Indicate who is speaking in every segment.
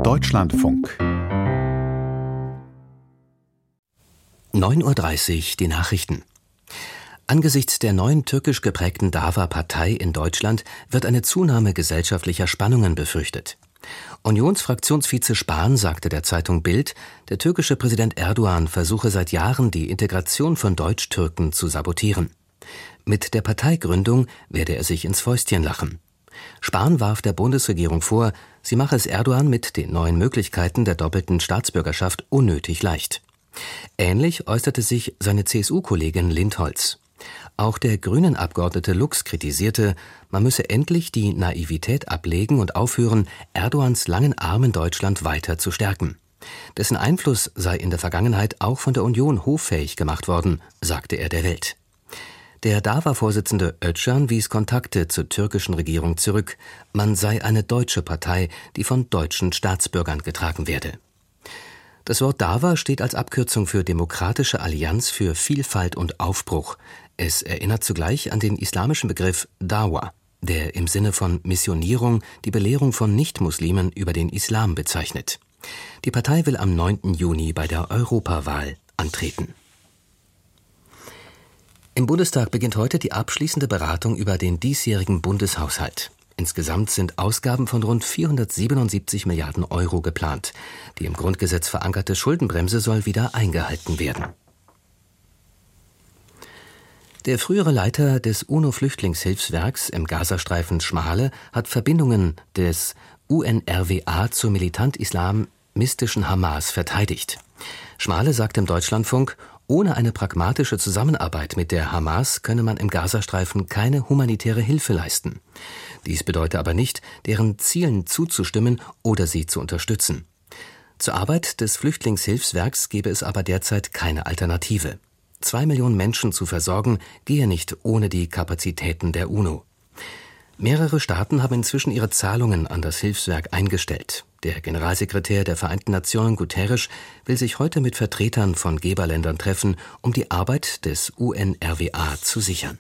Speaker 1: Deutschlandfunk
Speaker 2: 9:30 Uhr die Nachrichten. Angesichts der neuen türkisch geprägten DAVA-Partei in Deutschland wird eine Zunahme gesellschaftlicher Spannungen befürchtet. Unionsfraktionsvize Spahn sagte der Zeitung Bild, der türkische Präsident Erdogan versuche seit Jahren die Integration von Deutsch-Türken zu sabotieren. Mit der Parteigründung werde er sich ins Fäustchen lachen. Spahn warf der Bundesregierung vor, sie mache es Erdogan mit den neuen Möglichkeiten der doppelten Staatsbürgerschaft unnötig leicht. Ähnlich äußerte sich seine CSU-Kollegin Lindholz. Auch der Grünen-Abgeordnete Lux kritisierte, man müsse endlich die Naivität ablegen und aufhören, Erdogans langen Arm in Deutschland weiter zu stärken. Dessen Einfluss sei in der Vergangenheit auch von der Union hoffähig gemacht worden, sagte er der Welt. Der DAVA-Vorsitzende Öcalan wies Kontakte zur türkischen Regierung zurück. Man sei eine deutsche Partei, die von deutschen Staatsbürgern getragen werde. Das Wort DAVA steht als Abkürzung für Demokratische Allianz für Vielfalt und Aufbruch. Es erinnert zugleich an den islamischen Begriff Dawa, der im Sinne von Missionierung die Belehrung von Nichtmuslimen über den Islam bezeichnet. Die Partei will am 9. Juni bei der Europawahl antreten. Im Bundestag beginnt heute die abschließende Beratung über den diesjährigen Bundeshaushalt. Insgesamt sind Ausgaben von rund 477 Milliarden Euro geplant. Die im Grundgesetz verankerte Schuldenbremse soll wieder eingehalten werden. Der frühere Leiter des UNO-Flüchtlingshilfswerks im Gazastreifen Schmale hat Verbindungen des UNRWA zur militant-islamistischen Hamas verteidigt. Schmale sagt im Deutschlandfunk, ohne eine pragmatische Zusammenarbeit mit der Hamas könne man im Gazastreifen keine humanitäre Hilfe leisten. Dies bedeute aber nicht, deren Zielen zuzustimmen oder sie zu unterstützen. Zur Arbeit des Flüchtlingshilfswerks gebe es aber derzeit keine Alternative. 2 Millionen Menschen zu versorgen, gehe nicht ohne die Kapazitäten der UNO. Mehrere Staaten haben inzwischen ihre Zahlungen an das Hilfswerk eingestellt. Der Generalsekretär der Vereinten Nationen Guterres will sich heute mit Vertretern von Geberländern treffen, um die Arbeit des UNRWA zu sichern.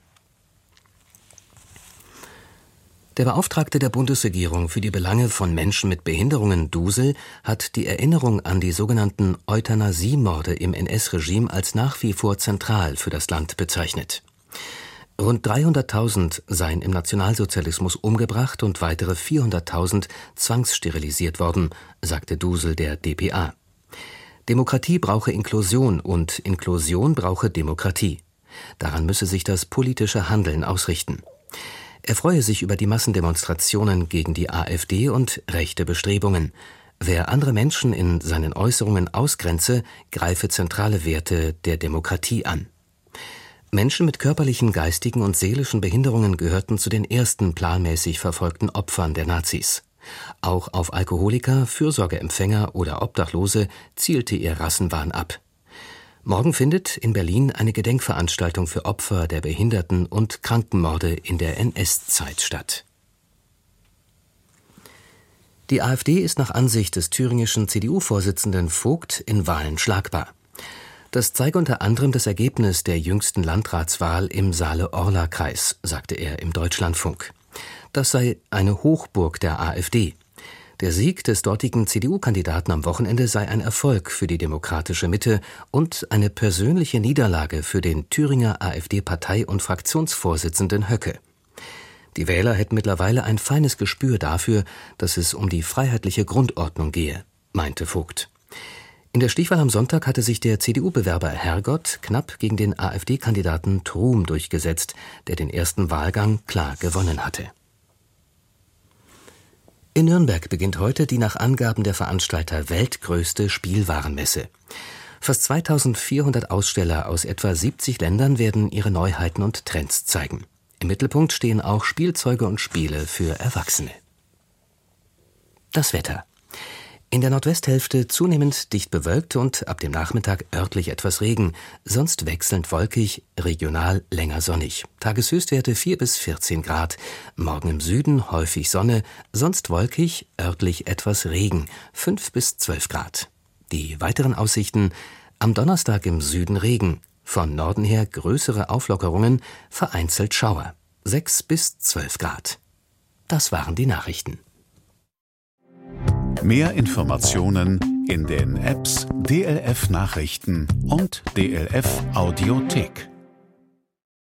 Speaker 2: Der Beauftragte der Bundesregierung für die Belange von Menschen mit Behinderungen, Dusel, hat die Erinnerung an die sogenannten Euthanasiemorde im NS-Regime als nach wie vor zentral für das Land bezeichnet. Rund 300.000 seien im Nationalsozialismus umgebracht und weitere 400.000 zwangssterilisiert worden, sagte Dusel der dpa. Demokratie brauche Inklusion und Inklusion brauche Demokratie. Daran müsse sich das politische Handeln ausrichten. Er freue sich über die Massendemonstrationen gegen die AfD und rechte Bestrebungen. Wer andere Menschen in seinen Äußerungen ausgrenze, greife zentrale Werte der Demokratie an. Menschen mit körperlichen, geistigen und seelischen Behinderungen gehörten zu den ersten planmäßig verfolgten Opfern der Nazis. Auch auf Alkoholiker, Fürsorgeempfänger oder Obdachlose zielte ihr Rassenwahn ab. Morgen findet in Berlin eine Gedenkveranstaltung für Opfer der Behinderten- und Krankenmorde in der NS-Zeit statt. Die AfD ist nach Ansicht des thüringischen CDU-Vorsitzenden Vogt in Wahlen schlagbar. Das zeige unter anderem das Ergebnis der jüngsten Landratswahl im Saale-Orla-Kreis, sagte er im Deutschlandfunk. Das sei eine Hochburg der AfD. Der Sieg des dortigen CDU-Kandidaten am Wochenende sei ein Erfolg für die demokratische Mitte und eine persönliche Niederlage für den Thüringer AfD-Partei- und Fraktionsvorsitzenden Höcke. Die Wähler hätten mittlerweile ein feines Gespür dafür, dass es um die freiheitliche Grundordnung gehe, meinte Vogt. In der Stichwahl am Sonntag hatte sich der CDU-Bewerber Hergott knapp gegen den AfD-Kandidaten Trum durchgesetzt, der den ersten Wahlgang klar gewonnen hatte. In Nürnberg beginnt heute die nach Angaben der Veranstalter weltgrößte Spielwarenmesse. Fast 2400 Aussteller aus etwa 70 Ländern werden ihre Neuheiten und Trends zeigen. Im Mittelpunkt stehen auch Spielzeuge und Spiele für Erwachsene. Das Wetter. In der Nordwesthälfte zunehmend dicht bewölkt und ab dem Nachmittag örtlich etwas Regen, sonst wechselnd wolkig, regional länger sonnig. Tageshöchstwerte 4 bis 14 Grad. Morgen im Süden häufig Sonne, sonst wolkig, örtlich etwas Regen, 5 bis 12 Grad. Die weiteren Aussichten: am Donnerstag im Süden Regen, von Norden her größere Auflockerungen, vereinzelt Schauer, 6 bis 12 Grad. Das waren die Nachrichten.
Speaker 1: Mehr Informationen in den Apps DLF Nachrichten und DLF Audiothek.